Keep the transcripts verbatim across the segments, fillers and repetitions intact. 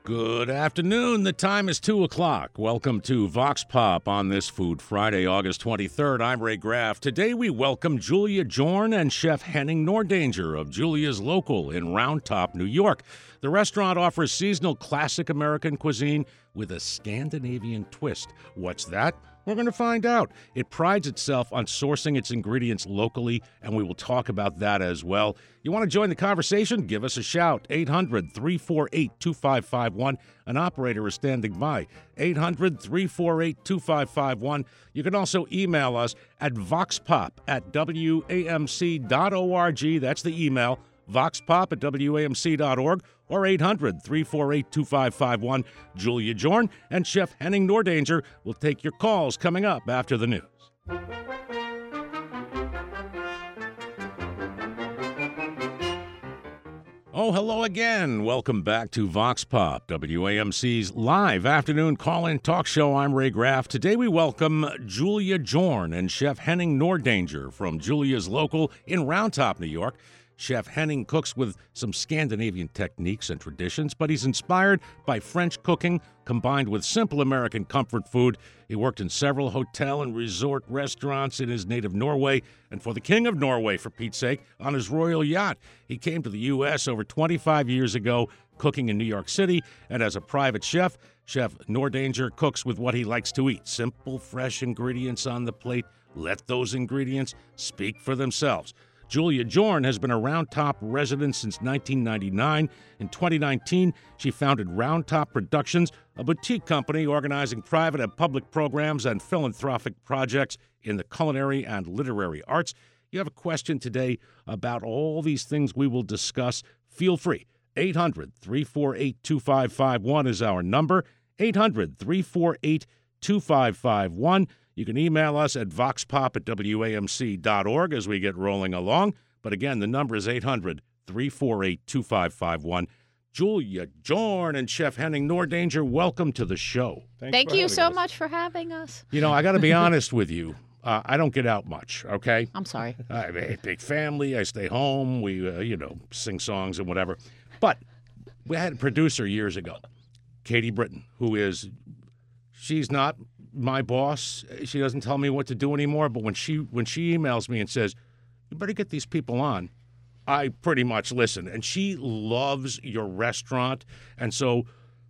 Good afternoon. The time is two o'clock. Welcome to Vox Pop on this Food Friday, August twenty-third. I'm Ray Graff. Today we welcome Julia Jorn and Chef Henning Nordanger of Julia's Local in Round Top, New York. The restaurant offers seasonal classic American cuisine with a Scandinavian twist. What's that? We're going to find out. It prides itself on sourcing its ingredients locally, and we will talk about that as well. You want to join the conversation? Give us a shout. eight hundred, three four eight, two five five one. An operator is standing by. eight hundred, three four eight, two five five one. You can also email us at voxpop at w a m c dot org. That's the email. voxpop at w a m c dot org or eight hundred, three four eight, two five five one. Julia Jorn and Chef Henning Nordanger will take your calls coming up after the news. Oh, hello again. Welcome back to Vox Pop, W A M C's live afternoon call-in talk show. I'm Ray Graff. Today we welcome Julia Jorn and Chef Henning Nordanger from Julia's Local in Round Top, New York. Chef Henning cooks with some Scandinavian techniques and traditions, but he's inspired by French cooking combined with simple American comfort food. He worked in several hotel and resort restaurants in his native Norway, and for the King of Norway, for Pete's sake, on his royal yacht. He came to the U S over twenty-five years ago, cooking in New York City, and as a private chef, Chef Nordanger cooks with what he likes to eat. Simple, fresh ingredients on the plate. Let those ingredients speak for themselves. Julia Jorn has been a Round Top resident since nineteen ninety-nine. In twenty nineteen, she founded Round Top Productions, a boutique company organizing private and public programs and philanthropic projects in the culinary and literary arts. You have a question today about all these things we will discuss, feel free. eight hundred, three four eight, two five five one is our number. eight hundred, three four eight, two five five one. You can email us at voxpop at w a m c dot org as we get rolling along. But again, the number is eight hundred, three four eight, two five five one. Julia Jorn and Chef Henning Nordanger, welcome to the show. Thanks Thank you so us. much for having us. You know, I got to be honest with you. Uh, I don't get out much, okay? I'm sorry. I have a big family. I stay home. We, uh, you know, sing songs and whatever. But we had a producer years ago, Katie Britton, who is, she's not my boss. She doesn't tell me what to do anymore, but when she when she emails me and says, you better get these people on, I pretty much listen. And she loves your restaurant. And so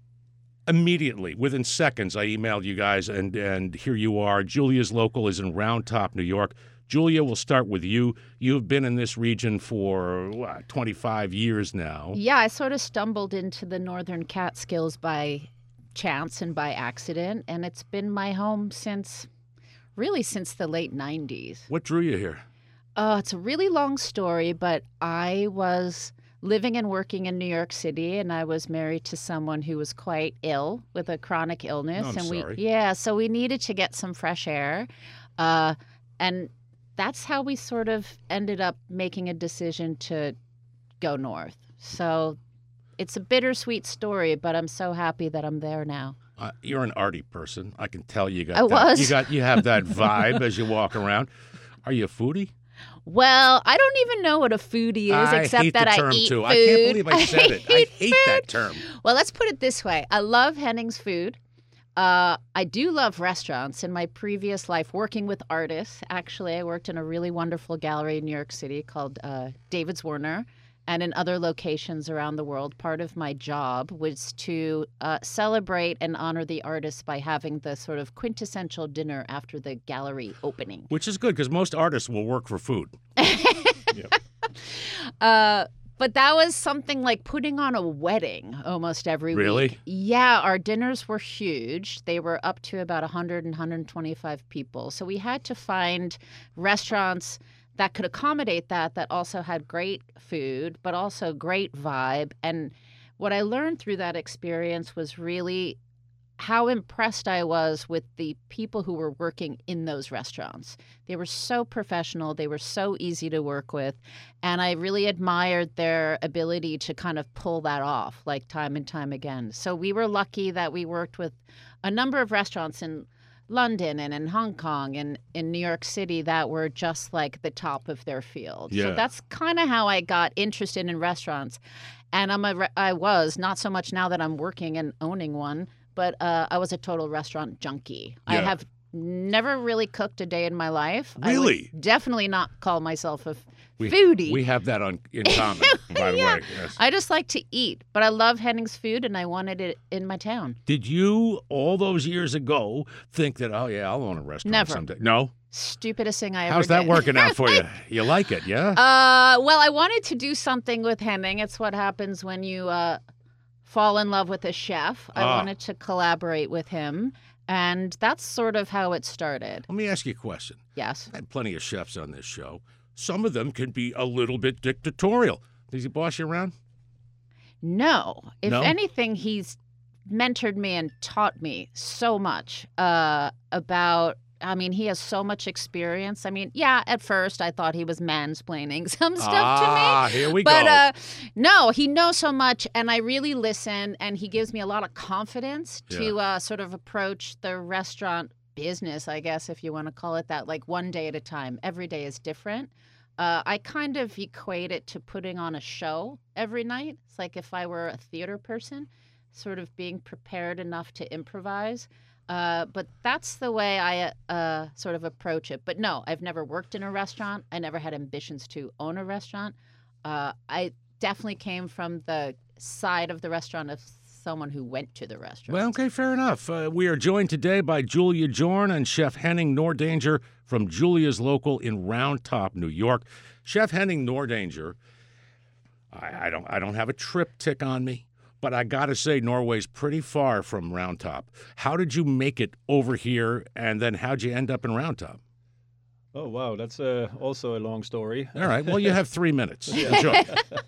immediately, within seconds, I emailed you guys, and, and here you are. Julia's Local is in Round Top, New York. Julia, we'll start with you. You've been in this region for what, twenty-five years now. Yeah, I sort of stumbled into the Northern Catskills by chance and by accident, and it's been my home since, really since the late nineties. What drew you here? Oh, it's a really long story, but I was living and working in New York City, and I was married to someone who was quite ill with a chronic illness. Oh, I'm and sorry. we yeah, so we needed to get some fresh air. Uh, and that's how we sort of ended up making a decision to go north. So it's a bittersweet story, but I'm so happy that I'm there now. Uh, you're an arty person. I can tell you got I that. was. You got you have that vibe as you walk around. Are you a foodie? Well, I don't even know what a foodie is, I except hate that the term I eat too. food. I can't believe I said it. I hate food. that term. Well, let's put it this way. I love Henning's food. Uh, I do love restaurants. In my previous life, working with artists, actually, I worked in a really wonderful gallery in New York City called uh, David's Werner, and in other locations around the world. Part of my job was to uh, celebrate and honor the artists by having the sort of quintessential dinner after the gallery opening. Which is good, because most artists will work for food. Yep. Uh, but that was something like putting on a wedding almost every Really? week. Yeah, our dinners were huge. They were up to about one hundred and one hundred twenty-five people. So we had to find restaurants that could accommodate that, that also had great food, but also great vibe. And what I learned through that experience was really how impressed I was with the people who were working in those restaurants. They were so professional. They were so easy to work with. And I really admired their ability to kind of pull that off, like time and time again. So we were lucky that we worked with a number of restaurants in London and in Hong Kong and in New York City that were just like the top of their field. Yeah. So that's kind of how I got interested in restaurants. And I'm a re- I was, not so much now that I'm working and owning one, but uh, I was a total restaurant junkie. I Yeah. have never really cooked a day in my life. Really? I would definitely not call myself a We, foodie. We have that on in common, by the Yeah. way. Yes. I just like to eat, but I love Henning's food, and I wanted it in my town. Did you, all those years ago, think that, oh, yeah, I'll own a restaurant Never. someday? No? Stupidest thing I ever How's that did. working out for you? You like it, yeah? Uh, well, I wanted to do something with Henning. It's what happens when you uh, fall in love with a chef. I Ah. wanted to collaborate with him, and that's sort of how it started. Let me ask you a question. Yes. I've had plenty of chefs on this show. Some of them can be a little bit dictatorial. Does he boss you around? No. If No? anything, he's mentored me and taught me so much uh, about. I mean, he has so much experience. I mean, yeah, at first I thought he was mansplaining some stuff ah, to me. here we But go. uh, no, he knows so much, and I really listen, and he gives me a lot of confidence to uh, sort of approach the restaurant business, I guess, if you want to call it that, like one day at a time. Every day is different. Uh, I kind of equate it to putting on a show every night. It's like if I were a theater person, sort of being prepared enough to improvise. Uh, but that's the way I uh, sort of approach it. But no, I've never worked in a restaurant. I never had ambitions to own a restaurant. Uh, I definitely came from the side of the restaurant of someone who went to the restaurant. Well, okay, fair enough. Uh, we are joined today by Julia Jorn and Chef Henning Nordanger from Julia's Local in Round Top, New York. Chef Henning Nordanger, I, I don't, I don't have a triptych on me, but I got to say Norway's pretty far from Round Top. How did you make it over here, and then how'd you end up in Round Top? Oh, wow. That's uh, also a long story. All right, well, you have three minutes. Enjoy.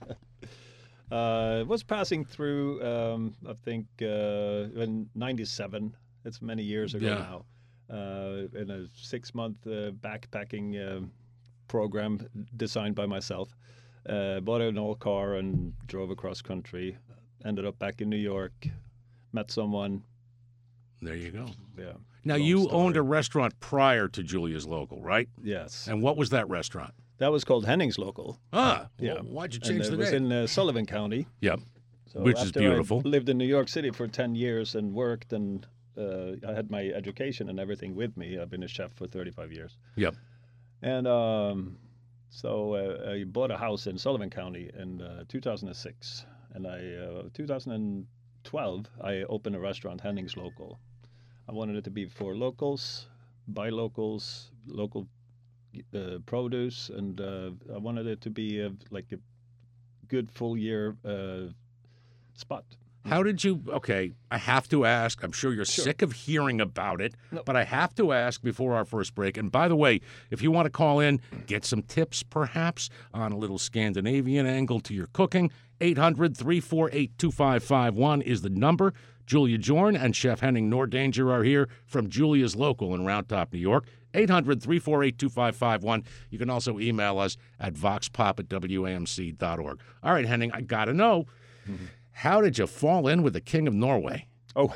Uh, was passing through, um, I think, uh, in ninety-seven. It's many years ago Yeah. now. Uh, in a six-month uh, backpacking uh, program designed by myself. Uh, bought an old car and drove across country. Ended up back in New York. Met someone. There you go. Yeah. Now, long you story. owned a restaurant prior to Julia's Local, right? Yes. And what was that restaurant? That was called Henning's Local. Ah, Yeah. well, why'd you And change it the was name? in uh, Sullivan County. Yep. So Which is after beautiful. I lived in New York City for ten years and worked, and uh, I had my education and everything with me. I've been a chef for thirty-five years. Yep. And um, so uh, I bought a house in Sullivan County in uh, two thousand six. And I, uh, two thousand twelve, I opened a restaurant, Henning's Local. I wanted it to be for locals, by locals, local uh, produce, and uh, I wanted it to be a, like a good full year uh, spot. How did you? Okay, I have to ask. I'm sure you're Sure. sick of hearing about it, No. but I have to ask before our first break. And by the way, if you want to call in, get some tips perhaps on a little Scandinavian angle to your cooking, eight hundred, three four eight, two five five one is the number. Julia Jorn and Chef Henning Nordanger are here from Julia's Local in Round Top, New York. eight hundred, three four eight, two five five one. You can also email us at voxpop at W A M C dot org. All right, Henning, I got to know. Mm-hmm. How did you fall in with the King of Norway? Oh,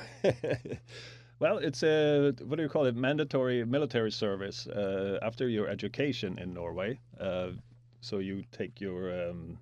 well, it's a, what do you call it, mandatory military service uh, after your education in Norway. Uh, so you take your, um,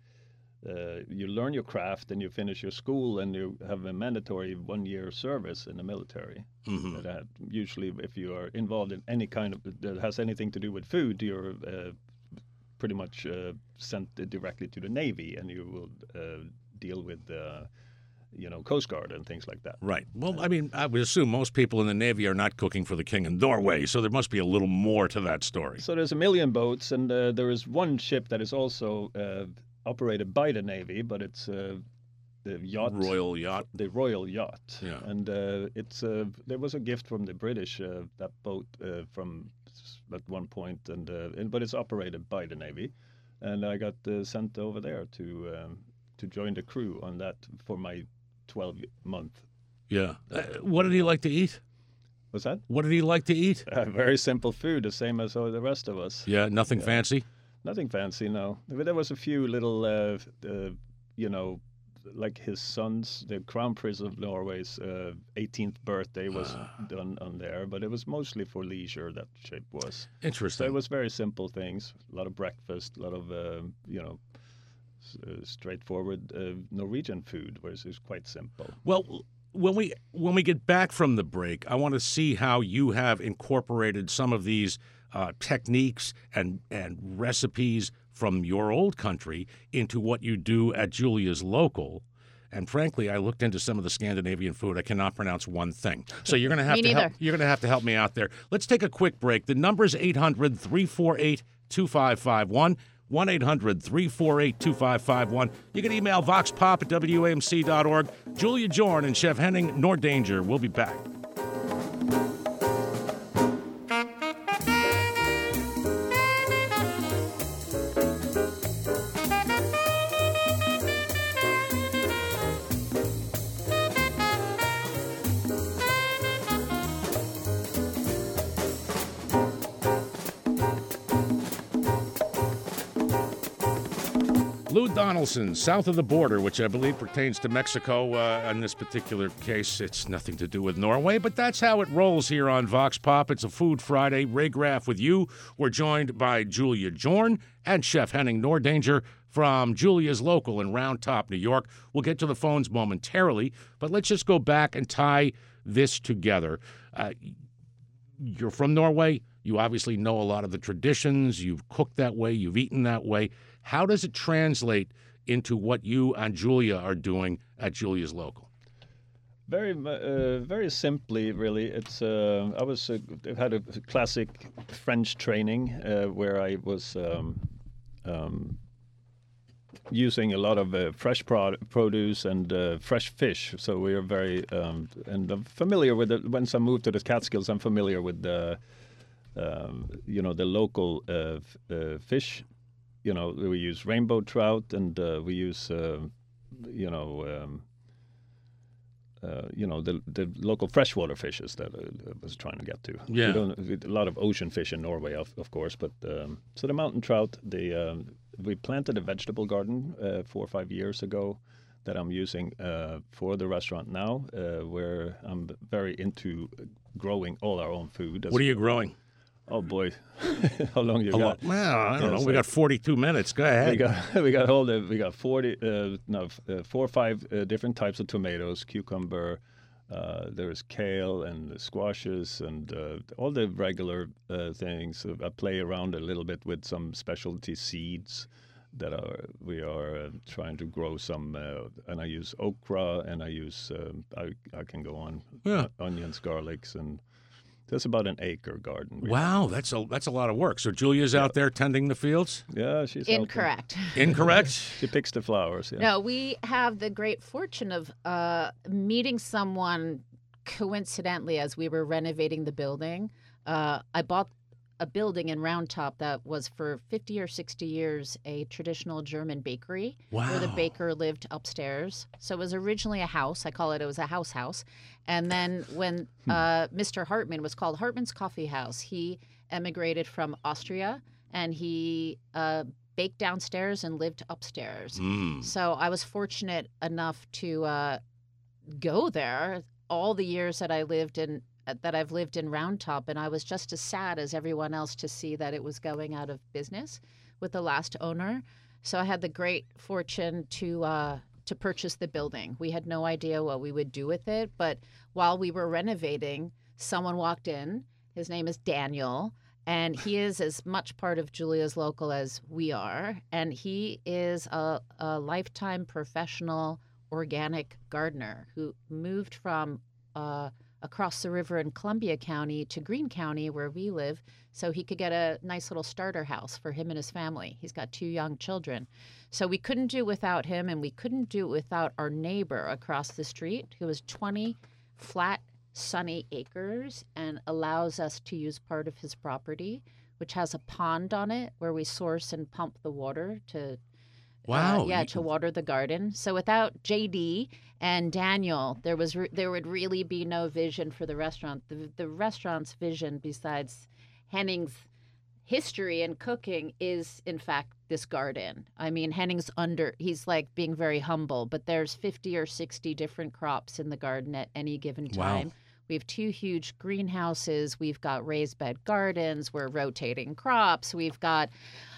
uh, you learn your craft and you finish your school and you have a mandatory one-year service in the military. Mhm. That usually, if you are involved in any kind of, that has anything to do with food, you're uh, pretty much uh, sent directly to the Navy and you will uh, deal with uh, you know, Coast Guard and things like that. Right. Well, I mean, I would assume most people in the Navy are not cooking for the King of Norway, so there must be a little more to that story. So there's a million boats, and uh, there is one ship that is also uh, operated by the Navy, but it's uh, the yacht, Royal yacht. the Royal Yacht. Yeah. And uh, it's uh, there was a gift from the British, uh, that boat uh, from s- at one point, and, uh, and but it's operated by the Navy, and I got uh, sent over there to um, to join the crew on that for my twelve month. Yeah. Uh, what did he like to eat? What's that? What did he like to eat? Uh, very simple food, the same as all the rest of us. Yeah, nothing fancy. Nothing fancy, no. But there was a few little, uh, uh, you know, like his son's, the Crown Prince of Norway's uh, eighteenth birthday was done on there, but it was mostly for leisure, that ship was. Interesting. So it was very simple things, a lot of breakfast, a lot of, uh, you know, uh, straightforward uh, Norwegian food, whereas it's quite simple. Well, when we when we get back from the break, I want to see how you have incorporated some of these uh, techniques and and recipes from your old country into what you do at Julia's Local. And frankly, I looked into some of the Scandinavian food. I cannot pronounce one thing. So you're going to have Me to neither. help. You're going to have to help me out there. Let's take a quick break. The number is eight hundred, three four eight, two five five one. one eight hundred, three four eight, two five five one. You can email voxpop at W A M C dot org. Julia Jorn and Chef Henning Nordanger will be back. Lou Donaldson, south of the border, which I believe pertains to Mexico. Uh, in this particular case, it's nothing to do with Norway, but that's how it rolls here on Vox Pop. It's a Food Friday. Ray Graff with you. We're joined by Julia Jorn and Chef Henning Nordanger from Julia's Local in Round Top, New York. We'll get to the phones momentarily, but let's just go back and tie this together. Uh, you're from Norway. You obviously know a lot of the traditions. You've cooked that way. You've eaten that way. How does it translate into what you and Julia are doing at Julia's Local? Very, uh, very simply, really. It's uh, I was uh, had a classic French training uh, where I was um, um, using a lot of uh, fresh pro- produce and uh, fresh fish. So we are very um, and I'm familiar with it. Once I moved to the Catskills, I'm familiar with the um, you know the local uh, f- uh, fish. You know, we use rainbow trout, and uh, we use, uh, you know, um, uh, you know the the local freshwater fishes that I was trying to get to. Yeah, we don't, we, a lot of ocean fish in Norway, of, of course, but um, so the mountain trout. The um, we planted a vegetable garden uh, four or five years ago that I'm using uh, for the restaurant now, uh, where I'm very into growing all our own food. What are you growing? Oh boy, how long you A got? lot. Well, I don't Yeah, know. it's We like- got forty-two minutes. Go ahead. We got we got all the we got forty uh, no f- uh, four or five uh, different types of tomatoes, cucumber. Uh, there's kale and squashes and uh, all the regular uh, things. So I play around a little bit with some specialty seeds that are we are uh, trying to grow some. Uh, and I use okra and I use um, I I can go on Yeah. uh, onions, garlics, and that's about an acre garden. we Wow, that's a that's a lot of work. So Julia's out there tending the fields? Yeah, she's helping. Incorrect. Incorrect? She picks the flowers. Yeah. No, we have the great fortune of uh, meeting someone coincidentally as we were renovating the building. Uh, I bought a building in Round Top that was for fifty or sixty years a traditional German bakery where the Wow. baker lived upstairs. So it was originally a house. I call it, it was a house house. And then when uh, Mister Hartman was called Hartman's Coffee House, he emigrated from Austria and he uh, baked downstairs and lived upstairs. Mm. So I was fortunate enough to uh, go there all the years that I lived in that I've lived in Round Top, and I was just as sad as everyone else to see that it was going out of business with the last owner. So I had the great fortune to uh, to purchase the building. We had no idea what we would do with it, but while we were renovating, someone walked in. His name is Daniel. And he is as much part of Julia's Local as we are. And he is a, a lifetime professional organic gardener who moved from uh, across the river in Columbia County to Greene County, where we live, so he could get a nice little starter house for him and his family. He's got two young children. So we couldn't do without him, and we couldn't do it without our neighbor across the street, who was twenty flat sunny acres and allows us to use part of his property, which has a pond on it where we source and pump the water to Wow. uh, yeah you- to water the garden. So without J D and Daniel, there was re- there would really be no vision for the restaurant. The, the restaurant's vision, besides Henning's history in cooking is, in fact, this garden. I mean, Henning's under, he's like being very humble, but there's fifty or sixty different crops in the garden at any given time. Wow. We have two huge greenhouses. We've got raised bed gardens. We're rotating crops. We've got,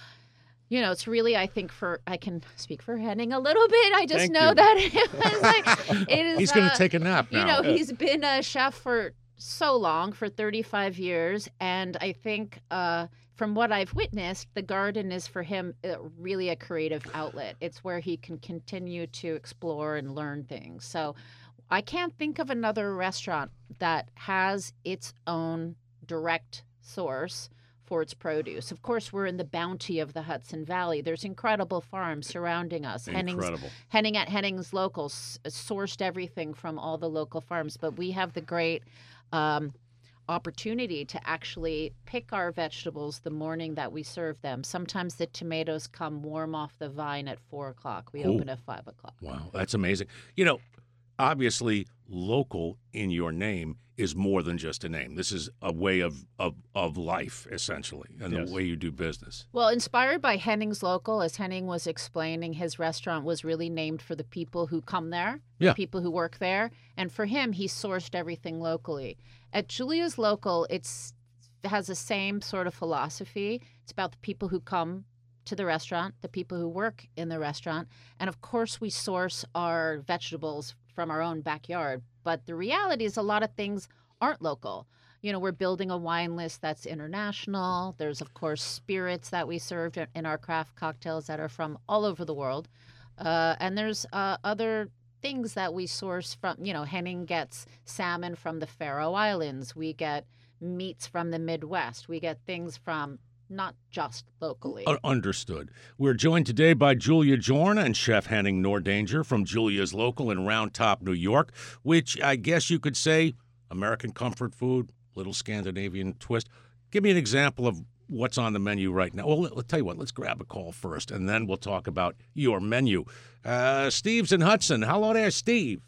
you know, it's really, I think for, I can speak for Henning a little bit. I just Thank know you. that it was like, it is. He's going uh, to take a nap now. You know, he's been a chef for so long, for thirty-five years. And I think uh, from what I've witnessed, the garden is for him uh, really a creative outlet. It's where he can continue to explore and learn things. So I can't think of another restaurant that has its own direct source for its produce. Of course, we're in the bounty of the Hudson Valley. There's incredible farms surrounding us. Incredible. Henning's, Henning at Henning's Local s- sourced everything from all the local farms, but we have the great um, opportunity to actually pick our vegetables the morning that we serve them. Sometimes the tomatoes come warm off the vine at four o'clock. We Ooh. open at five o'clock. Wow, that's amazing. You know, obviously, local in your name is more than just a name. This is a way of of, of life, essentially, and Yes. the way you do business. Well, inspired by Henning's Local, as Henning was explaining, his restaurant was really named for the people who come there, Yeah. the people who work there. And for him, he sourced everything locally. At Julia's Local, it's it has the same sort of philosophy. It's about the people who come to the restaurant, the people who work in the restaurant. And of course, we source our vegetables from our own backyard. But the reality is a lot of things aren't local. You know, we're building a wine list that's international. There's, of course, spirits that we serve in our craft cocktails that are from all over the world. Uh, and there's uh, other things that we source from, you know, Henning gets salmon from the Faroe Islands. We get meats from the Midwest. We get things from not just locally. Uh, understood. We're joined today by Julia Jorn and Chef Henning Nordanger from Julia's Local in Round Top, New York, which I guess you could say American comfort food, little Scandinavian twist. Give me an example of what's on the menu right now. Well, I'll tell you what, let's grab a call first, and then we'll talk about your menu. Uh, Steve's in Hudson. Hello there, Steve.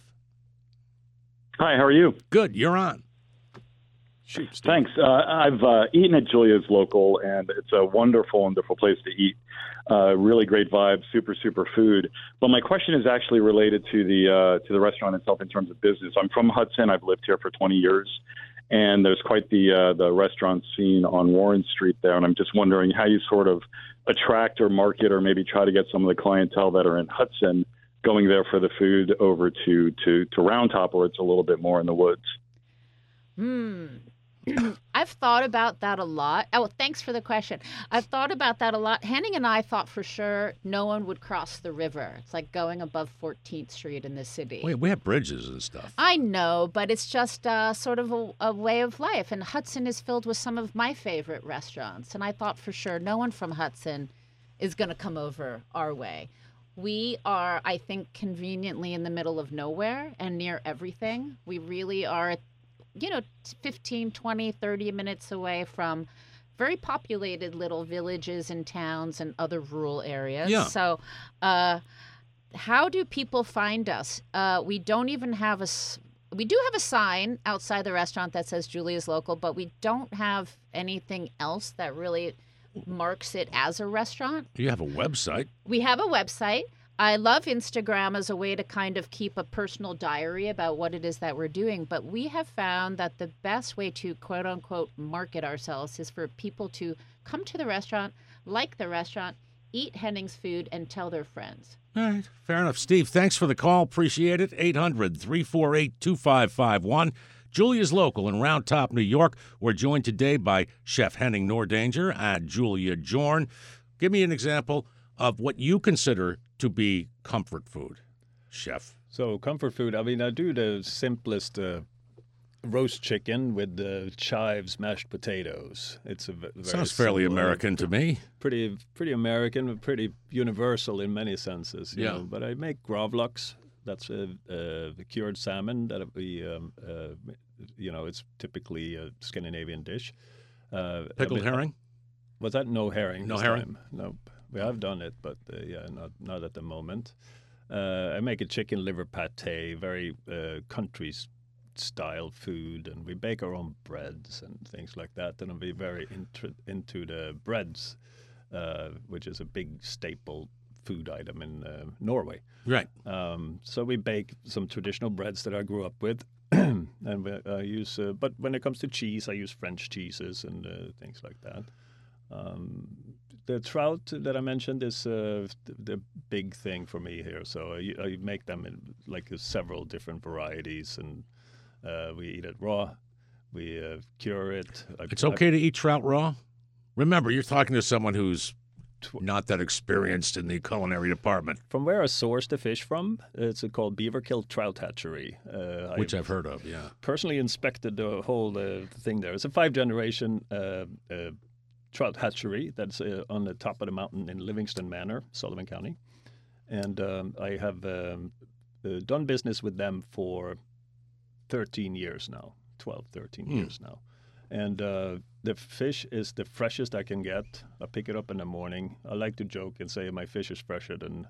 Hi, how are you? Good, you're on. Shoot, Steve. Thanks. Uh, I've uh, eaten at Julia's Local, and it's a wonderful, wonderful place to eat. Uh, really great vibe, super, super food. But my question is actually related to the uh, to the restaurant itself in terms of business. I'm from Hudson. I've lived here for twenty years, and there's quite the uh, the restaurant scene on Warren Street there. And I'm just wondering how you sort of attract or market or maybe try to get some of the clientele that are in Hudson going there for the food over to to to Round Top, where it's a little bit more in the woods. Hmm. I've thought about that a lot. Oh, thanks for the question. I've thought about that a lot. Henning and I thought for sure no one would cross the river. It's like going above fourteenth Street in the city. Wait, we have bridges and stuff. I know, but it's just uh, sort of a, a way of life. And Hudson is filled with some of my favorite restaurants. And I thought for sure no one from Hudson is going to come over our way. We are, I think, conveniently in the middle of nowhere and near everything. We really are, you know, fifteen, twenty, thirty minutes away from very populated little villages and towns and other rural areas. Yeah. So uh, how do people find us? Uh, we don't even have a, s- we do have a sign outside the restaurant that says Julia's Local, but we don't have anything else that really marks it as a restaurant. You have a website. We have a website. I love Instagram as a way to kind of keep a personal diary about what it is that we're doing. But we have found that the best way to quote unquote market ourselves is for people to come to the restaurant, like the restaurant, eat Henning's food, and tell their friends. All right, fair enough. Steve, thanks for the call. Appreciate it. eight hundred, three four eight, two five five one. Julia's Local in Round Top, New York. We're joined today by Chef Henning Nordanger and Julia Jorn. Give me an example of what you consider to be comfort food, Chef. So comfort food, I mean, I do the simplest uh, roast chicken with the chives, mashed potatoes. It's a v- very Sounds fairly simple, American to me. Pretty, pretty American, but pretty universal in many senses. You Yeah. know? But I make gravlax. That's a, a cured salmon that we, um, uh, you know, it's typically a Scandinavian dish. Uh, Pickled I mean, herring? Was that no herring? No this herring? time? Nope. We have done it, but uh, yeah, not not at the moment. Uh, I make a chicken liver pate, very uh, country style food, and we bake our own breads and things like that. And we're very intr- into the breads, uh, which is a big staple food item in uh, Norway. Right. Um, so we bake some traditional breads that I grew up with, and we, I use. Uh, but when it comes to cheese, I use French cheeses and uh, things like that. Um, the trout that I mentioned is uh, the, the big thing for me here. So I, I make them in like uh, several different varieties, and uh, we eat it raw. We uh, cure it. I, It's okay I, to eat trout raw? Remember, you're talking to someone who's not that experienced in the culinary department. From where I source the fish from, it's called Beaverkill Trout Hatchery. Uh, Which I've, I've heard of, yeah. Personally inspected the whole uh, thing there. It's a five-generation uh, uh, trout hatchery that's uh, on the top of the mountain in Livingston Manor, Sullivan County. And um, I have um, uh, done business with them for thirteen years now, twelve, thirteen mm. years now. And uh, the fish is the freshest I can get. I pick it up in the morning. I like to joke and say my fish is fresher than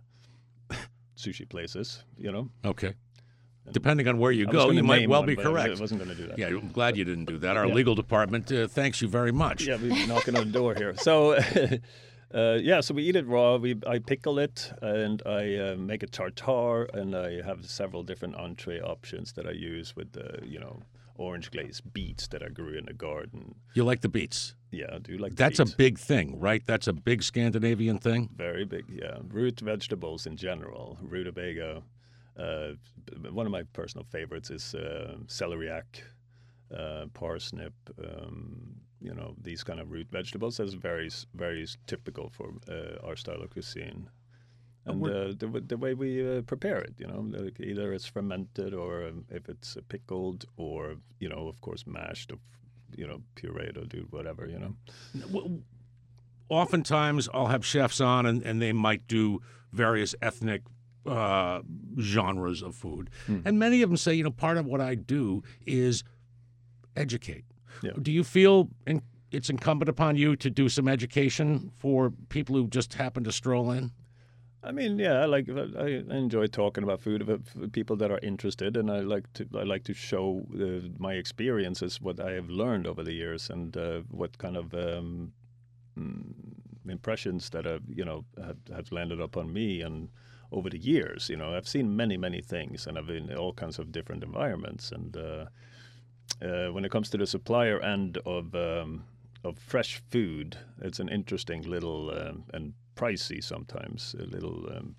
sushi places, you know? Okay. And depending on where you go, you might well one, be correct. I wasn't going to do that. Yeah, I'm glad you didn't do that. Our yeah. legal department uh, thanks you very much. Yeah, we're knocking on the door here. So, uh, yeah, so we eat it raw. We I pickle it, and I uh, make a tartare, and I have several different entree options that I use with the, you know, orange glazed beets that I grew in the garden. You like the beets? Yeah, I do like the That's beets. a big thing, right? That's a big Scandinavian thing? Very big, yeah. Root vegetables in general, rutabaga. Uh, one of my personal favorites is uh, celeriac, uh, parsnip, um, you know, these kind of root vegetables. That's very, very typical for uh, our style of cuisine. And uh, the, the way we uh, prepare it, you know, like either it's fermented or um, if it's pickled or, you know, of course, mashed or, you know, pureed or do whatever, you know. Oftentimes I'll have chefs on and, and they might do various ethnic uh, genres of food. Hmm. And many of them say, you know, part of what I do is educate. Yeah. Do you feel in, it's incumbent upon you to do some education for people who just happen to stroll in? I mean, yeah, I like I enjoy talking about food for people that are interested, and I like to I like to show uh, my experiences, what I have learned over the years, and uh, what kind of um, impressions that have you know have, have landed upon me and over the years. You know, I've seen many many things, and I've been in all kinds of different environments. And uh, uh, when it comes to the supplier end of um, of fresh food, it's an interesting little um, and pricey sometimes, a little um,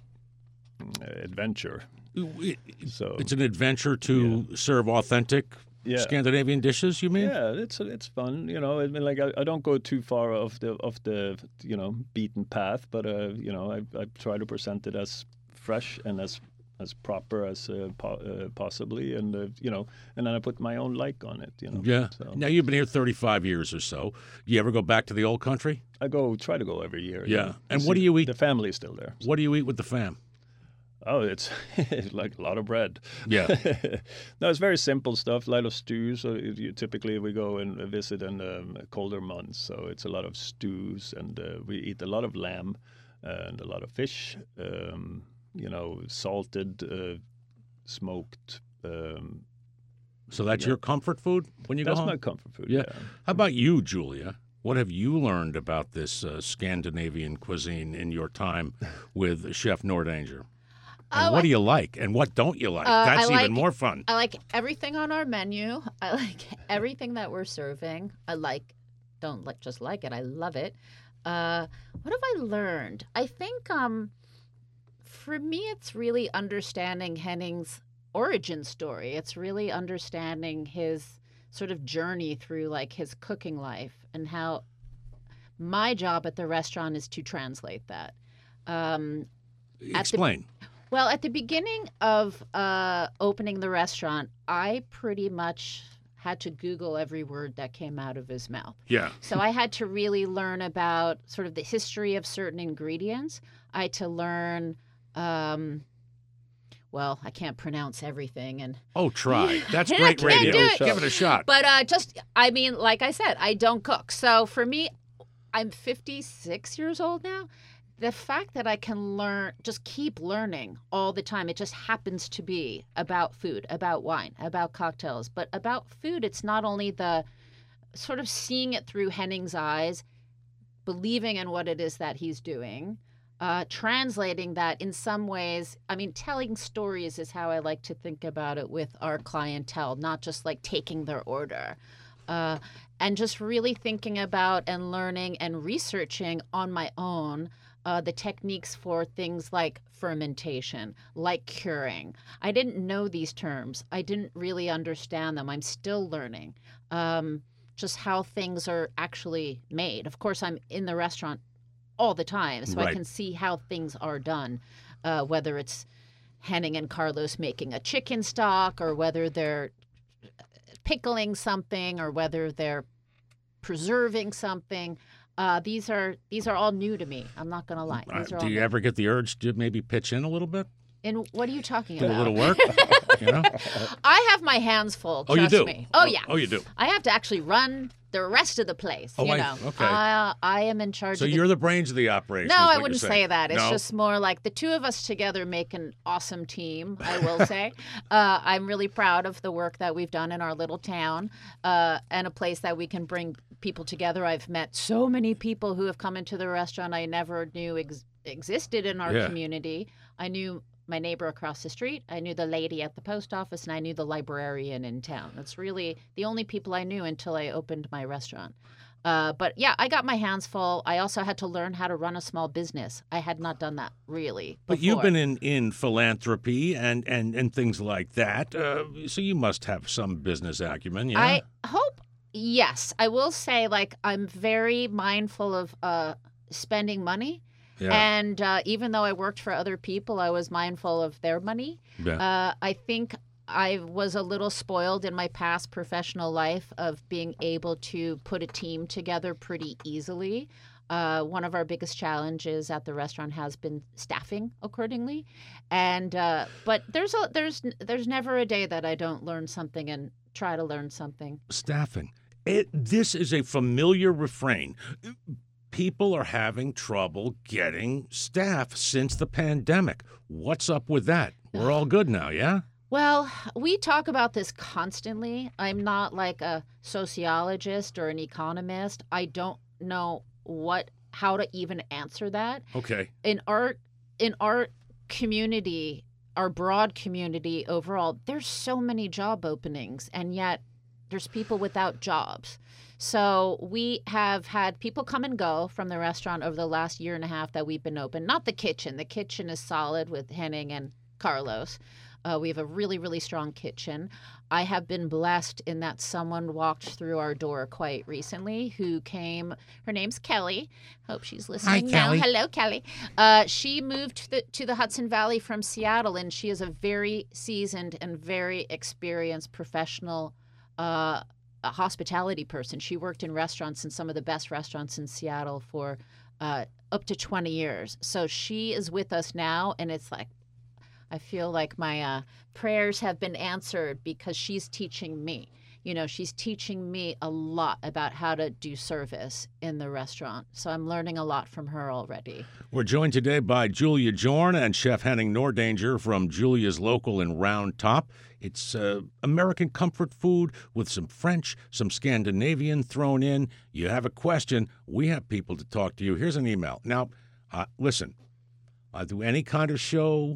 adventure. It, so it's an adventure to yeah. serve authentic yeah. Scandinavian dishes. You mean? Yeah, it's it's fun. You know, I mean, like I, I don't go too far off the off the you know beaten path, but uh, you know, I I try to present it as fresh and as as proper as uh, po- uh, possibly, and uh, you know, and then I put my own like on it. You know. Yeah. So. Now you've been here thirty-five years or so. You ever go back to the old country? I go try to go every year. Yeah. You know. And what do you eat? The family is still there. What do you eat with the fam? Oh, it's like a lot of bread. Yeah. No, it's very simple stuff. A lot of stews. So you, typically we go and visit in um, colder months, so it's a lot of stews, and uh, we eat a lot of lamb and a lot of fish. Um, you know, salted, uh, smoked. Um, so that's yeah. your comfort food when you that's go home? That's my comfort food, yeah. yeah. How about you, Julia? What have you learned about this uh, Scandinavian cuisine in your time with Chef Nordanger? And oh, what do you like, and what don't you like? Uh, That's I like, even more fun. I like everything on our menu. I like everything that we're serving. I like, don't like just like it. I love it. Uh, what have I learned? I think um, for me, it's really understanding Henning's origin story. It's really understanding his sort of journey through like his cooking life, and how my job at the restaurant is to translate that. Um, Explain. The, well, at the beginning of uh, opening the restaurant, I pretty much had to Google every word that came out of his mouth. Yeah. So I had to really learn about sort of the history of certain ingredients. I had to learn, um, well, I can't pronounce everything. And oh, try. That's great radio. It. Give it a shot. But uh, just, I mean, like I said, I don't cook. So for me, I'm fifty-six years old now. the fact that I can learn, just keep learning all the time. It just happens to be about food, about wine, about cocktails. But about food, it's not only the sort of seeing it through Henning's eyes, believing in what it is that he's doing, uh, translating that in some ways. I mean, telling stories is how I like to think about it with our clientele, not just like taking their order. Uh, and just really thinking about and learning and researching on my own uh, the techniques for things like fermentation, like curing. I didn't know these terms. I didn't really understand them. I'm still learning um, just how things are actually made. Of course, I'm in the restaurant all the time, so Right. I can see how things are done, uh, whether it's Henning and Carlos making a chicken stock or whether they're pickling something or whether they're preserving something. Uh, these are these are all new to me. I'm not going to lie. Uh, These are do all you new. ever get the urge to maybe pitch in a little bit? And what are you talking Do a about? little work? you know? I have my hands full. Oh, you Trust do? me. Oh, yeah. Oh, you do? I have to actually run the rest of the place. Oh, you I- know. okay. I, I am in charge. So of the you're the brains of the operation. No, is I what you're wouldn't saying. say that. It's No? just more like the two of us together make an awesome team, I will say. uh, I'm really proud of the work that we've done in our little town uh, and a place that we can bring people together. I've met so many people who have come into the restaurant I never knew ex- existed in our Yeah. community. I knew my neighbor across the street. I knew the lady at the post office, and I knew the librarian in town. That's really the only people I knew until I opened my restaurant. Uh, but yeah, I got my hands full. I also had to learn how to run a small business. I had not done that really. But you've before. been in, in philanthropy and, and, and things like that, uh, so you must have some business acumen, yeah? I hope, yes. I will say, like, I'm very mindful of uh, spending money. yeah. And uh, even though I worked for other people, I was mindful of their money. yeah. Uh, I think I was a little spoiled in my past professional life of being able to put a team together pretty easily. Uh, one of our biggest challenges at the restaurant has been staffing accordingly, and uh, but there's a there's there's never a day that I don't learn something and try to learn something. Staffing. It, this is a familiar refrain. People are having trouble getting staff since the pandemic. What's up with that? We're all good now, yeah? Well, we talk about this constantly. I'm not like a sociologist or an economist. I don't know what how to even answer that. Okay. In our in our community, our broad community overall, there's so many job openings, and yet there's people without jobs. So we have had people come and go from the restaurant over the last year and a half that we've been open. Not the kitchen. The kitchen is solid with Henning and Carlos. Uh, we have a really, really strong kitchen. I have been blessed in that someone walked through our door quite recently who came. Her name's Kelly. Hope she's listening now. Kelly. Hello, Kelly. Uh, she moved to the, to the Hudson Valley from Seattle, and she is a very seasoned and very experienced professional uh, a hospitality person. She worked in restaurants in some of the best restaurants in Seattle for uh, up to twenty years. So she is with us now, and it's like, I feel like my uh, prayers have been answered because she's teaching me. You know, she's teaching me a lot about how to do service in the restaurant. So I'm learning a lot from her already. We're joined today by Julia Jorn and Chef Henning Nordanger from Julia's Local in Round Top. It's uh, American comfort food with some French, some Scandinavian thrown in. You have a question, we have people to talk to you. Here's an email. Now, uh, listen, I do any kind of show,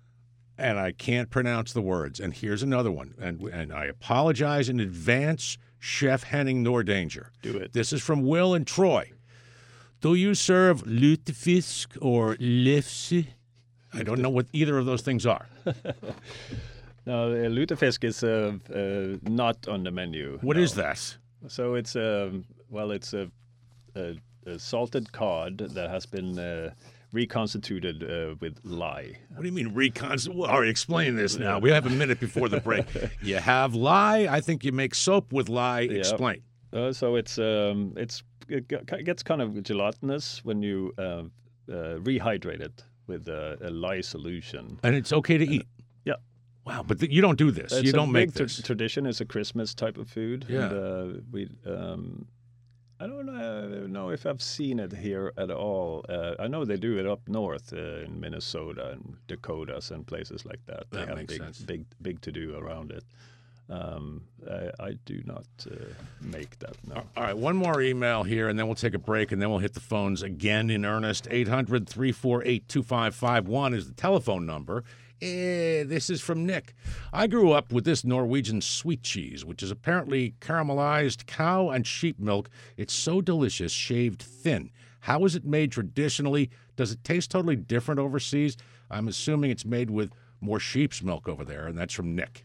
and I can't pronounce the words. And here's another one. And and I apologize in advance, Chef Henning Nordanger. Do it. This is from Will and Troy. Do you serve lutefisk or lefse? I don't know what either of those things are. No, uh, lutefisk is uh, uh, not on the menu. What no. is that? So it's um, well, it's a, a, a salted cod that has been uh, reconstituted uh, with lye. What do you mean reconstitute? Well, all right, explain this now. We have a minute before the break. You have lye. I think you make soap with lye. Yeah. Explain. Uh, so it's um, it's it g- gets kind of gelatinous when you uh, uh, rehydrate it with a, a lye solution. And it's okay to eat. Yeah. Wow, but th- you don't do this. It's you a don't big make tra- this. tradition. It's a Christmas type of food. Yeah. And, uh, we um, I don't know, know if I've seen it here at all. Uh, I know they do it up north uh, in Minnesota and Dakotas and places like that. They That have makes big, sense. big, big to do around it. Um, I, I do not uh, make that. No. All right, one more email here, and then we'll take a break, and then we'll hit the phones again in earnest. eight hundred, three four eight, two five five one is the telephone number. Eh, this is from Nick. I grew up with this Norwegian sweet cheese, which is apparently caramelized cow and sheep milk. It's so delicious, shaved thin. How is it made traditionally? Does it taste totally different overseas? I'm assuming it's made with more sheep's milk over there, and that's from Nick.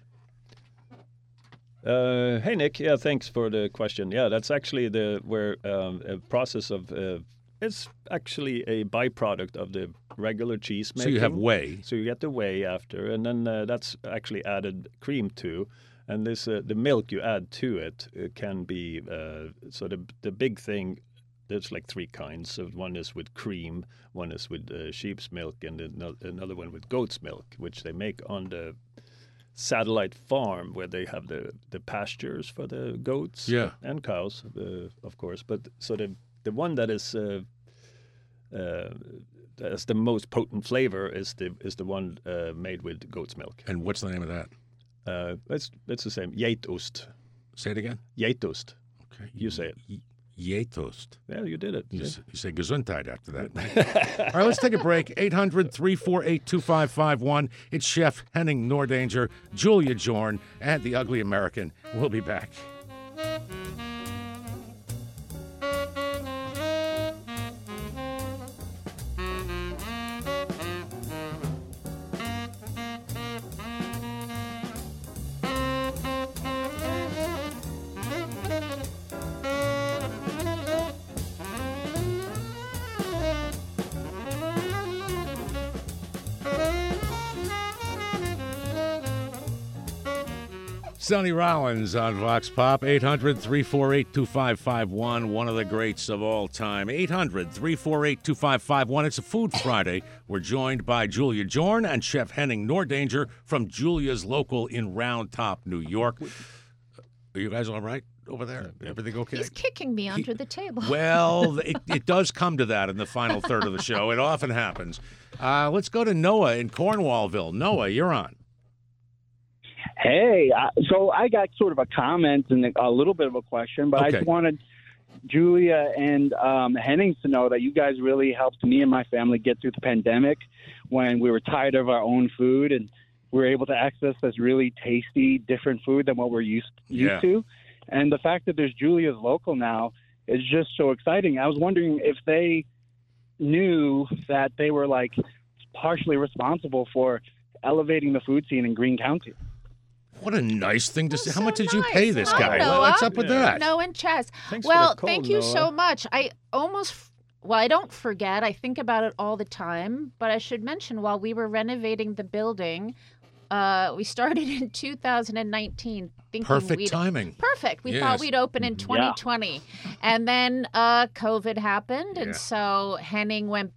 Uh, hey Nick, yeah, thanks for the question. Yeah, that's actually the where um, a process of uh, it's actually a byproduct of the regular cheese making. So you have whey. So you get the whey after, and then uh, that's actually added cream to, and this uh, the milk you add to it uh, can be uh, so the the big thing. There's like three kinds. So one is with cream, one is with uh, sheep's milk, and ano- another one with goat's milk, which they make on the satellite farm where they have the, the pastures for the goats Yeah. and cows, uh, of course. But so the the one that is uh, uh, that's the most potent flavor is the is the one uh, made with goat's milk. And what's the name of that? Uh, it's it's the same. Geitost. Say it again. Geitost. Okay. You say it. Y- Geitost. Yeah, you did it. You, See? s- you say Gesundheit after that. All right, let's take a break. eight hundred, three four eight, two five five one. It's Chef Henning Nordanger, Julia Jorn, and the Ugly American. We'll be back. Sonny Rollins on Vox Pop, eight hundred, three four eight, two five five one, one of the greats of all time. eight hundred, three four eight, two five five one. It's a Food Friday. We're joined by Julia Jorn and Chef Henning Nordanger from Julia's Local in Round Top, New York. Are you guys all right over there? Everything okay? He's kicking me under the table. Well, it, it does come to that in the final third of the show. It often happens. Uh, let's go to Noah in Cornwallville. Noah, you're on. Hey, uh, so I got sort of a comment and a little bit of a question, but I Okay. just wanted Julia and um, Henning to know that you guys really helped me and my family get through the pandemic when we were tired of our own food and we were able to access this really tasty, different food than what we're used, used Yeah. to. And the fact that there's Julia's Local now is just so exciting. I was wondering if they knew that they were like partially responsible for elevating the food scene in Greene County. What a nice thing to Oh, say. How so much did you nice. pay this Hi, guy? Noah. What's up with Yeah. that? No and Chess. Thanks well, for the call, thank you Noah. so much. I almost, well, I don't forget. I think about it all the time. But I should mention, while we were renovating the building, uh, we started in two thousand nineteen. Thinking Perfect we'd, timing. Perfect. We Yes. thought we'd open in twenty twenty, and then uh, COVID happened, and Yeah. so Henning went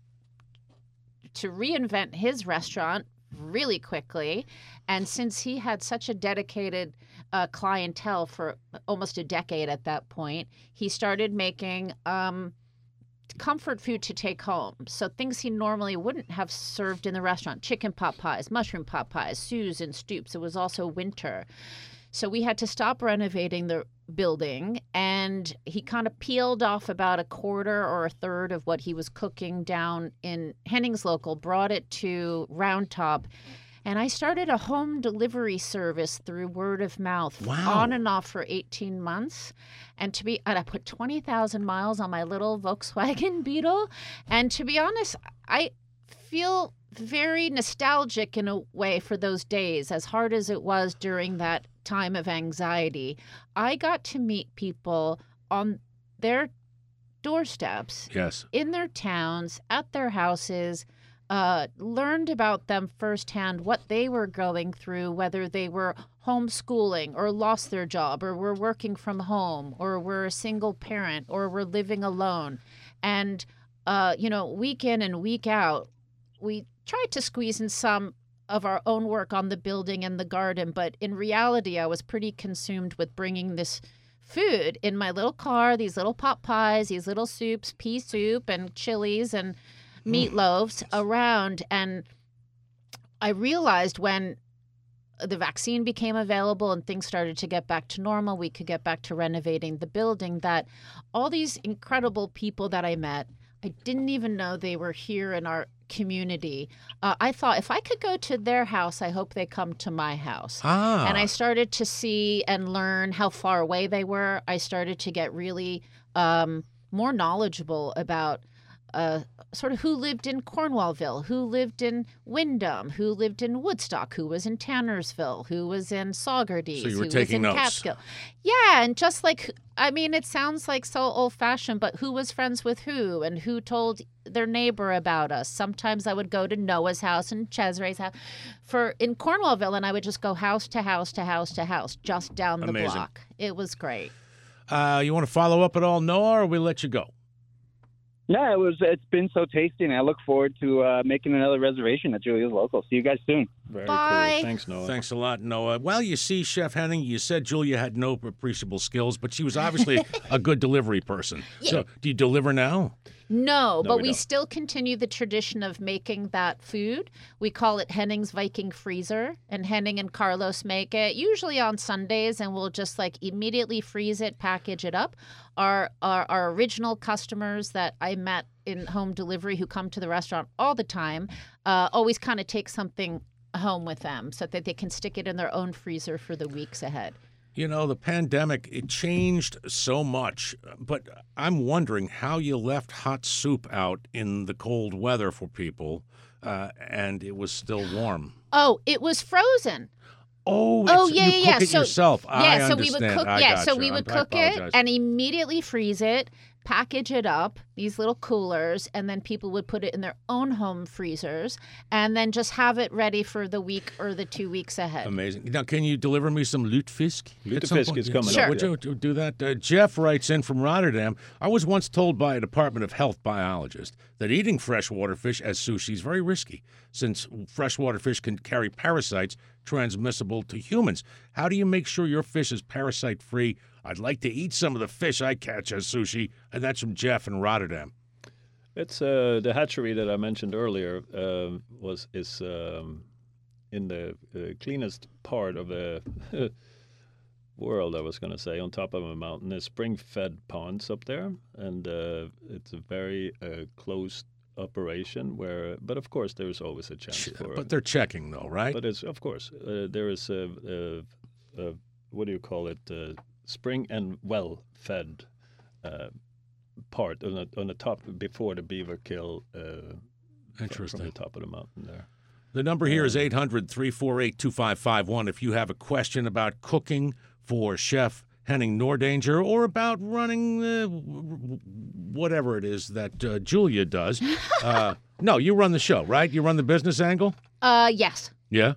to reinvent his restaurant really quickly. And since he had such a dedicated uh, clientele for almost a decade at that point, he started making um, comfort food to take home. So things he normally wouldn't have served in the restaurant: chicken pot pies, mushroom pot pies, stews and stoops. It was also winter. So we had to stop renovating the building, and he kind of peeled off about a quarter or a third of what he was cooking down in Henning's Local, brought it to Round Top, and I started a home delivery service through word of mouth, Wow. on and off for eighteen months. And to be, and I put twenty thousand miles on my little Volkswagen Beetle, and to be honest, I feel very nostalgic in a way for those days, as hard as it was during that time of anxiety. I got to meet people on their doorsteps, Yes. in their towns, at their houses, uh, learned about them firsthand, what they were going through, whether they were homeschooling or lost their job or were working from home or were a single parent or were living alone. And, uh, you know, week in and week out, we tried to squeeze in some of our own work on the building and the garden, but in reality, I was pretty consumed with bringing this food in my little car, these little pot pies, these little soups, pea soup and chilies and meatloaves around. And I realized when the vaccine became available and things started to get back to normal, we could get back to renovating the building, that all these incredible people that I met, I didn't even know they were here in our community. Uh, I thought if I could go to their house, I hope they come to my house. Ah. And I started to see and learn how far away they were. I started to get really um, more knowledgeable about uh, sort of who lived in Cornwallville, who lived in Wyndham, who lived in Woodstock, who was in Tannersville, who was in Saugerties, So you were who was taking in notes. Catskill. Yeah, and just like, I mean, it sounds like so old-fashioned, but who was friends with who and who told their neighbor about us. Sometimes I would go to Noah's house and Chesaree's house for in Cornwallville, and I would just go house to house to house to house, just down the Amazing. block. It was great. Uh, you want to follow up at all, Noah, or we let you go? Yeah, it was. It's been so tasty, and I look forward to uh, making another reservation at Julia's Local. See you guys soon. Very Bye. cool. Thanks, Noah. Thanks a lot, Noah. Well, you see, Chef Henning, you said Julia had no appreciable skills, but she was obviously a good delivery person. So do you deliver now? No, No, but we we, don't. still continue the tradition of making that food. We call it Henning's Viking Freezer, and Henning and Carlos make it usually on Sundays, and we'll just like immediately freeze it, package it up. Our our, our original customers that I met in home delivery who come to the restaurant all the time uh, always kind of take something home with them so that they can stick it in their own freezer for the weeks ahead. You know, the pandemic, it changed so much, but I'm wondering how you left hot soup out in the cold weather for people, uh, and it was still warm. Oh, it was frozen. Oh, Oh it's- yeah, you yeah, cook yeah. it So yourself. I yeah, so we understand. would cook. I yeah, so gotcha. we would I cook it apologize. and immediately freeze it, package it up, these little coolers, and then people would put it in their own home freezers, and then just have it ready for the week or the two weeks ahead. Amazing. Now, can you deliver me some lutefisk? at some Lutefisk point? is coming Sure. up. Would yeah. you do- do that? Uh, Jeff writes in from Rotterdam. I was once told by a Department of Health biologist that eating freshwater fish as sushi is very risky, since freshwater fish can carry parasites transmissible to humans. How do you make sure your fish is parasite-free? I'd like to eat some of the fish I catch as sushi, and that's from Jeff in Rotterdam. It's uh, the hatchery that I mentioned earlier uh, was is um, in the uh, cleanest part of the world. I was going to say on top of a mountain. There's spring-fed ponds up there, and uh, it's a very uh, closed operation. Where, but of course, there's always a chance for. But they're checking, though, right? But it's of course uh, there is a, a, a what do you call it? Uh, spring and well-fed. Uh, part on the, on the top before the beaver kill uh, Interesting. from the top of the mountain there. The number here is eight hundred, three four eight, two five five one if you have a question about cooking for Chef Henning Nordanger or about running uh, whatever it is that uh, Julia does. Uh, no, you run the show, right? You run the business angle? Uh, yes. Yeah.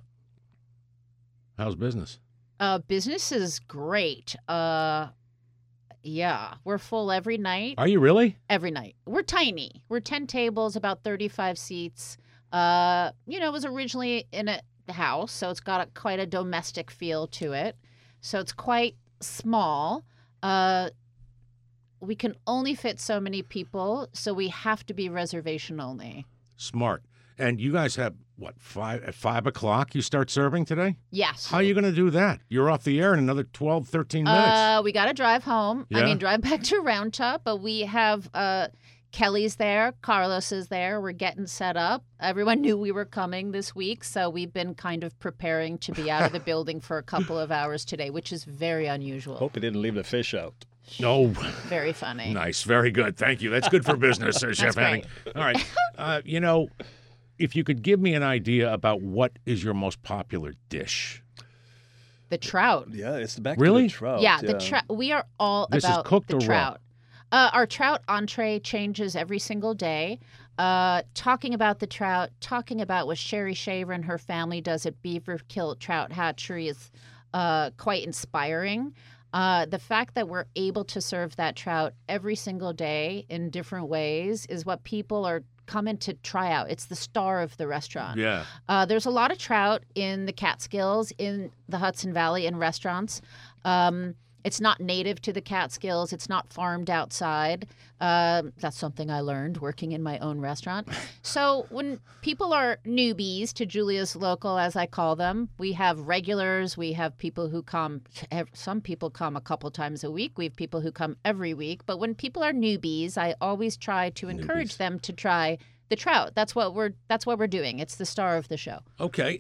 How's business? Uh, business is great. Uh, yeah, we're full every night. Are you really? Every night. We're tiny. We're ten tables, about thirty-five seats. Uh, you know, it was originally in a house, so it's got a, quite a domestic feel to it. So it's quite small. Uh, we can only fit so many people, so we have to be reservation only. Smart. And you guys have, what, five at five o'clock you start serving today? Yes. How are you going to do that? You're off the air in another twelve, thirteen minutes. Uh, we got to drive home. I Yeah? mean, drive back to Round Top, but we have uh, Kelly's there. Carlos is there. We're getting set up. Everyone knew we were coming this week, so we've been kind of preparing to be out of the building for a couple of hours today, which is very unusual. Hope you didn't leave the fish out. No. Very funny. Nice. Very good. Thank you. That's good for business, uh, Chef great. Henning. All right. Uh, you know, if you could give me an idea about what is your most popular dish. The trout. Yeah, it's back Really? to the trout. yeah, the trout. We are all This is about cooked the or raw? trout. Uh, our trout entree changes every single day. Uh, talking about the trout, talking about what Sherry Shaver and her family does at Beaver Kill Trout Hatchery is uh, quite inspiring. Uh, the fact that we're able to serve that trout every single day in different ways is what people are coming to try out. It's the star of the restaurant. Yeah. Uh, there's a lot of trout in the Catskills, in the Hudson Valley, in restaurants. Um, It's not native to the Catskills. It's not farmed outside. Uh, that's something I learned working in my own restaurant. So when people are newbies to Julia's Local, as I call them, we have regulars. We have people who come. Some people come a couple times a week. We have people who come every week. But when people are newbies, I always try to encourage Newbies. them to try the trout. That's what we're. That's what we're doing. It's the star of the show. Okay.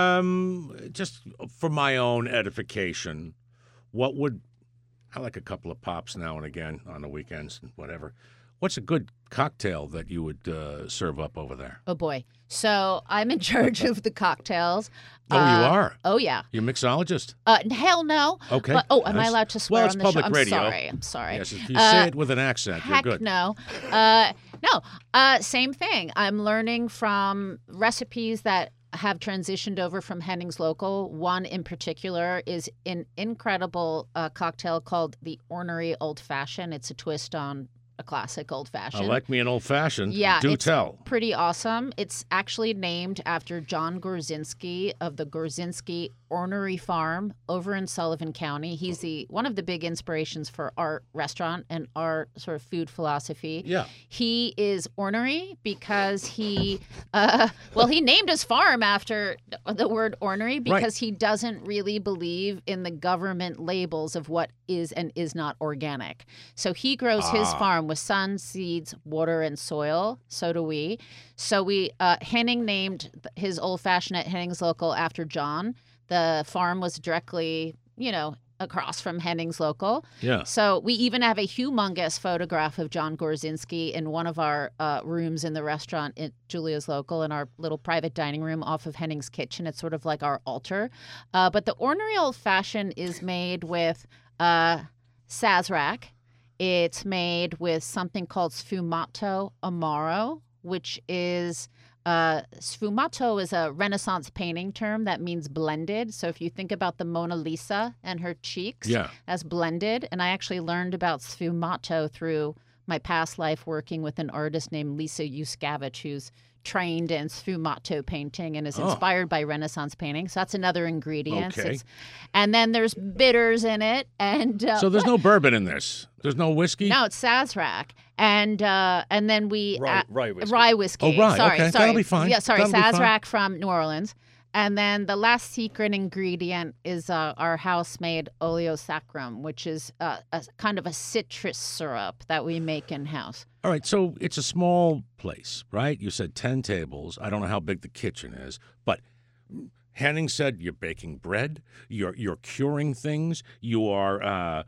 Um, just for my own edification, what would I like a couple of pops now and again on the weekends and whatever. What's a good cocktail that you would uh, serve up over there? Oh boy! So I'm in charge of the cocktails. Oh, you Uh, are? Oh yeah. You're a mixologist? Uh, hell no. Okay. But, oh, am I Nice. allowed to swear Well, it's on the public show? I'm radio. sorry. I'm sorry. Yes, if you Uh, say it with an accent, Heck you're good. no. Uh, no. Uh, same thing. I'm learning from recipes that have transitioned over from Henning's Local. One in particular is an incredible uh, cocktail called the Ornery Old Fashioned. It's a twist on a classic old I fashioned. like me an old-fashioned. Yeah, Do it's tell. pretty awesome. It's actually named after John Gorzinski of the Gorzinski Ornery Farm over in Sullivan County. He's the one of the big inspirations for our restaurant and our sort of food philosophy. Yeah. He is ornery because he, uh, well, he named his farm after the word ornery because he doesn't really believe in the government labels of what is and is not organic. So he grows his Ah. farm with sun, seeds, water, and soil. So do we. So we, uh, Henning named his old fashioned at Henning's Local after John. The farm was directly, you know, across from Henning's Local. Yeah. So we even have a humongous photograph of John Gorzinski in one of our uh, rooms in the restaurant at Julia's Local in our little private dining room off of Henning's kitchen. It's sort of like our altar. Uh, but the Ornery Old Fashioned is made with uh, Sazerac. It's made with something called Sfumato Amaro, which is uh, sfumato is a Renaissance painting term that means blended. So if you think about the Mona Lisa and her cheeks Yeah. as blended, and I actually learned about sfumato through my past life working with an artist named Lisa Yuskavich, who's trained in sfumato painting and is Oh. inspired by Renaissance painting. So that's another ingredient. Okay. It's- and then there's bitters in it. And uh, So there's no bourbon in this. There's no whiskey? no, it's Sazerac. And uh, and then we Rye- uh, rye whiskey. rye whiskey. Oh, rye. Sorry, Okay, sorry. that'll be fine. Yeah, sorry, That'll be fine. Sazerac from New Orleans. And then the last secret ingredient is uh, our house-made oleo sacrum, which is uh, a kind of a citrus syrup that we make in-house. All right, so it's a small place, right? You said ten tables. I don't know how big the kitchen is, but Henning said you're baking bread, you're you're curing things, you are uh,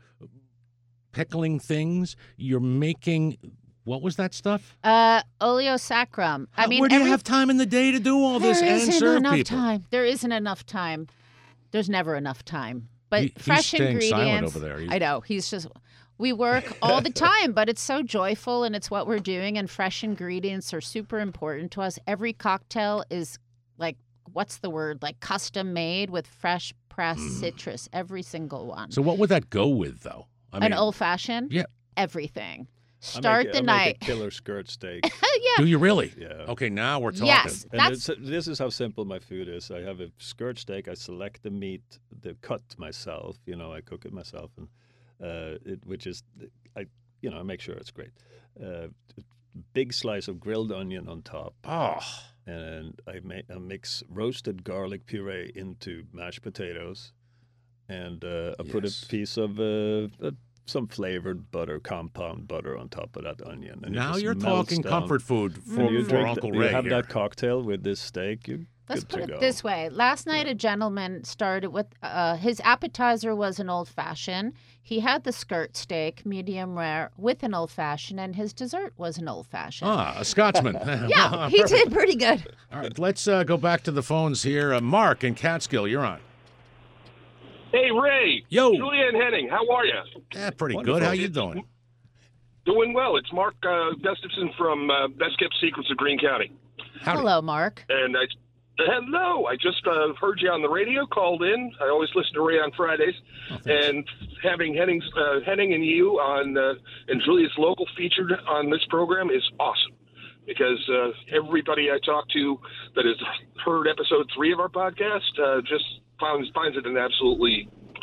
pickling things, you're making what was that stuff? Uh, oleo sacrum. I How- mean, where do every- you have time in the day to do all this there and isn't serve enough people? time. There isn't enough time. There's never enough time. But He- he's fresh staying ingredients. silent over there. He's- I know. He's just. We work all the time, but it's so joyful and it's what we're doing. And fresh ingredients are super important to us. Every cocktail is like, what's the word? Like custom made with fresh pressed citrus. Every single one. Mm. So what would that go with, though? I An old fashioned. Yeah. Everything. I Start make, the I night. Make a killer skirt steak. yeah. do you really? Yeah. Okay, now we're talking. Yes. And That's it's, this is how simple my food is. I have a skirt steak. I select the meat, the cut myself. You know, I cook it myself, and uh, it, which is, I, you know, I make sure it's great. Uh, big slice of grilled onion on top, Oh, and I, ma- I mix roasted garlic puree into mashed potatoes, and uh, I put Yes. a piece of uh, uh, some flavored butter, compound butter on top of that onion. And it now just you're melts talking down. comfort food for, And you for drink Uncle the- Ray You have here. that cocktail with this steak. You Let's good put to it go. this way. Last night, a gentleman started with uh, his appetizer was an old fashioned. He had the skirt steak, medium rare, with an old fashioned, and his dessert was an old fashioned. Ah, a Scotsman. yeah, he Perfect. did pretty good. All right, let's uh, go back to the phones here. Uh, Mark in Catskill, you're on. Hey, Ray. Yo. Julia and Henning, how are you? Yeah, pretty Wonderful. good. How you doing? Doing well. It's Mark uh, Gustafson from uh, Best Kept Secrets of Greene County. Howdy. Hello, Mark. And I, hello. I just uh, heard you on the radio, called in. I always listen to Ray on Fridays. and having Henning's, uh, Henning and you on uh, and Julia's Local featured on this program is awesome. Because uh, everybody I talk to that has heard episode three of our podcast uh, just finds finds it an absolutely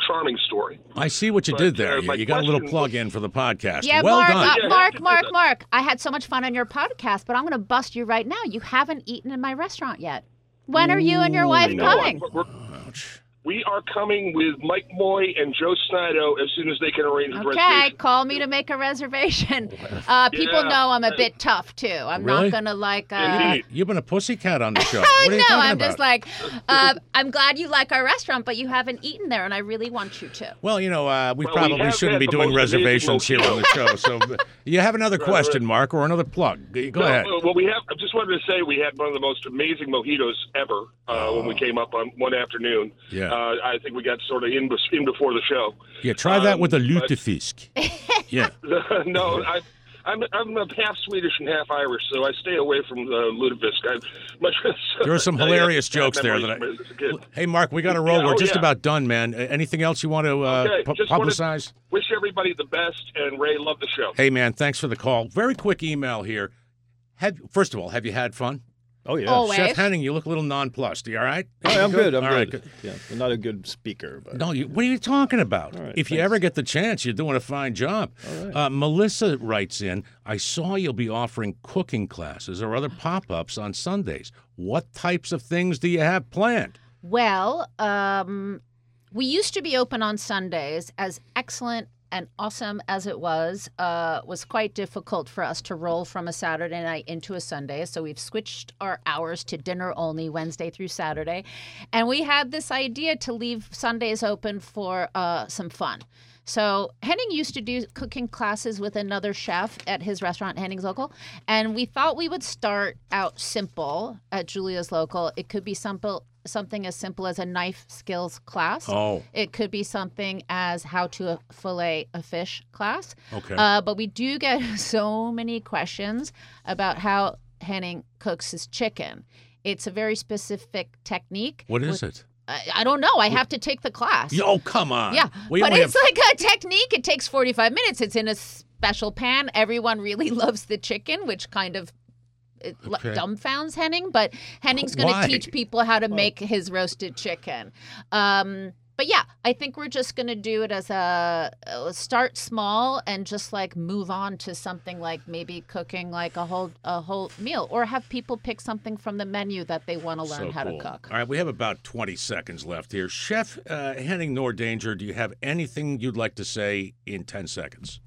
charming story. I see what you But, did there. uh, You, my you got a little question- plug in for the podcast. Yeah, well Mark, done. uh, Yeah, Mark, yeah, Mark, yeah. Mark. I had so much fun on your podcast, but I'm going to bust you right now. You haven't eaten in my restaurant yet. When are you and your wife I know, coming? I'm- we're- Ouch. We are coming with Mike Moy and Joe Snido as soon as they can arrange the Okay, reservation. call me to make a reservation. Uh, people Yeah. know I'm a bit tough too. I'm Really? not gonna like. Uh, Indeed. You've been a pussycat on the show. What are you no, talking I'm about? just like, uh, I'm glad you like our restaurant, but you haven't eaten there, and I really want you to. Well, you know, uh, we Well, we probably have shouldn't had be the doing most amazing reservations here on the show. So you have another question, right. Mark, or another plug. Go No, ahead. uh, Well, we have. I just wanted to say we had one of the most amazing mojitos ever uh, when we came up on one afternoon. Yeah. Uh, I think we got sort of in, bes- in before the show. Yeah, try that um, with a but- lutefisk. Yeah. no, I, I'm I'm a half Swedish and half Irish, so I stay away from the lutefisk. I, much, There are some I have hilarious bad jokes there. memories That from as a kid. I, hey, Mark, we got to roll. Yeah, We're oh, just yeah. about done, man. Uh, Anything else you want to uh, Okay, pu- just wanted- publicize? Wish everybody the best, and Ray, love the show. Hey, man, thanks for the call. Very quick email here. Have, first of all, have you had fun? Oh, yeah. Always. Chef Henning, you look a little nonplussed. Are you all right? Oh, I'm good. I'm All good. right, Yeah, I'm not a good speaker, but No, you, what are you talking about? All right, if you thanks. ever get the chance, you're doing a fine job. All right. Uh, Melissa writes in, I saw you'll be offering cooking classes or other pop-ups on Sundays. What types of things do you have planned? Well, um, we used to be open on Sundays. As excellent and awesome as it was, uh, was quite difficult for us to roll from a Saturday night into a Sunday. So we've switched our hours to dinner only Wednesday through Saturday. And we had this idea to leave Sundays open for uh, some fun. So Henning used to do cooking classes with another chef at his restaurant, Henning's Local, and we thought we would start out simple at Julia's Local. It could be simple, something as simple as a knife skills class. Oh, It could be something as how to fillet a fish class. okay. Uh, but we do get so many questions about how Henning cooks his chicken. It's a very specific technique. what is with- it? I, I don't know. I have to take the class. Oh, come on. Yeah, We but only it's have- like a technique. It takes forty-five minutes. It's in a special pan. Everyone really loves the chicken, which kind of it l- Okay. dumbfounds Henning. But Henning's going Why? to teach people how to make his roasted chicken. Um, but yeah, I think we're just going to do it as a uh, start small and just like move on to something like maybe cooking like a whole a whole meal, or have people pick something from the menu that they want to learn So how cool. to cook. All right, we have about twenty seconds left here. Chef uh, Henning Nordanger, do you have anything you'd like to say in ten seconds?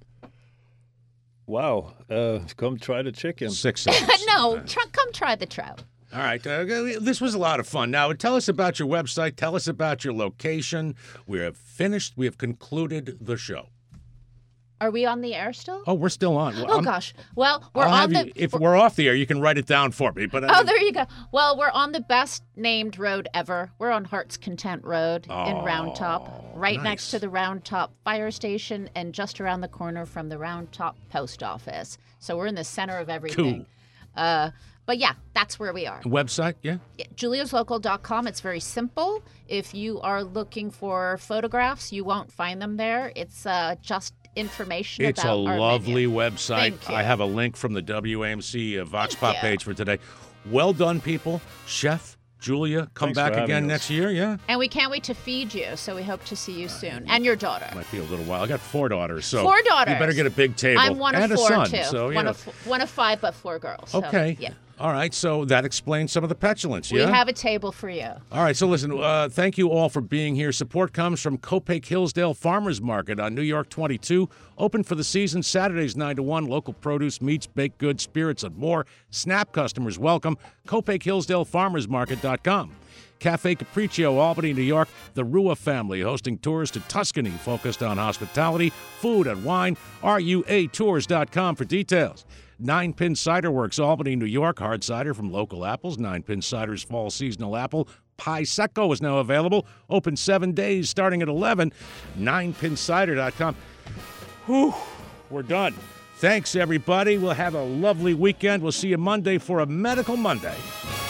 wow. Uh, come try the chicken. Six seconds. no, tr- come try the trout. All right. Uh, this was a lot of fun. Now, tell us about your website. Tell us about your location. We have finished. We have concluded the show. Are we on the air still? Oh, we're still on. Well, Oh I'm- gosh. Well, we're I'll on have the. you, if we're- we're off the air, you can write it down for me. But I oh, mean- there you go. Well, we're on the best named road ever. We're on Heart's Content Road in Round Top, right nice. next to the Round Top Fire Station, and just around the corner from the Round Top Post Office. So we're in the center of everything. Cool. Uh, but yeah, that's where we are. website, yeah. julias local dot com. It's very simple. If you are looking for photographs, you won't find them there. It's uh, just information It's a about our lovely menu. website. Thank you. I have a link from the W A M C uh, Vox Pop you. page for today. Well done, people. Chef Julia, come Thanks back for having again us. next year. Yeah, And we can't wait to feed you, so we hope to see you soon. And your daughter. might be a little while. I got four daughters, so Four daughters. You better get a big table. I'm one and of four, a son, too. So you one, know. of, one of five, but four girls. So, Okay. yeah. All right. So that explains some of the petulance. We Yeah. have a table for you. All right, so listen, uh, thank you all for being here. Support comes from Copake Hillsdale Farmers Market on New York twenty-two. Open for the season, Saturdays nine to one. Local produce, meats, baked goods, spirits, and more. SNAP customers welcome. Copake Hillsdale Farmers Market dot com. Cafe Capriccio, Albany, New York. The Rua family hosting tours to Tuscany focused on hospitality, food, and wine. R U A tours dot com for details. Nine Pin Cider Works, Albany, New York. Hard cider from local apples. Nine Pin Cider's fall seasonal apple. Pie Secco is now available. Open seven days starting at eleven. nine pin cider dot com. Whew, we're done. Thanks, everybody. We'll have a lovely weekend. We'll see you Monday for a Medical Monday.